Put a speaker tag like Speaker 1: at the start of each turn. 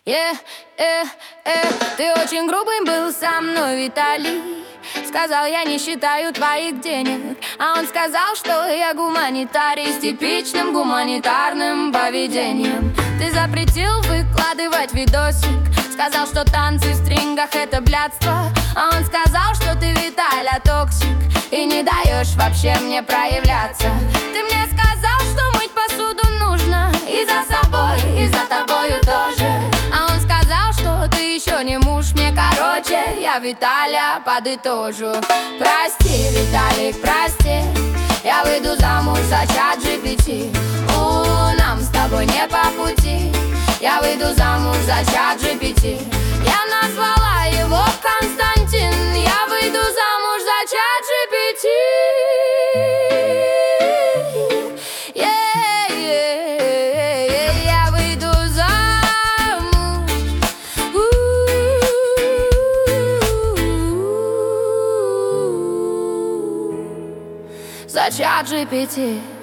Speaker 1: Ты очень грубым был со мной, Виталий. Сказал, я не считаю твоих денег. А он сказал, что я гуманитарий с типичным гуманитарным поведением. Ты запретил выкладывать видосик. Сказал, что танцы в стрингах — это блядство. А он сказал, что ты, Виталя, токсик и не даешь вообще мне проявляться. Ты мне сказал, что мыть посуду нужно и за собой, и за тобою тоже. А он сказал, что ты еще не муж мне. Короче, я, Виталя, подытожу. Прости, Виталик, прости. Я выйду замуж за ChatGPT. Нам с тобой не по пути. Я выйду замуж за ChatGPT. Я назвала его Константин. Я выйду замуж за ChatGPT. Я выйду замуж за ChatGPT.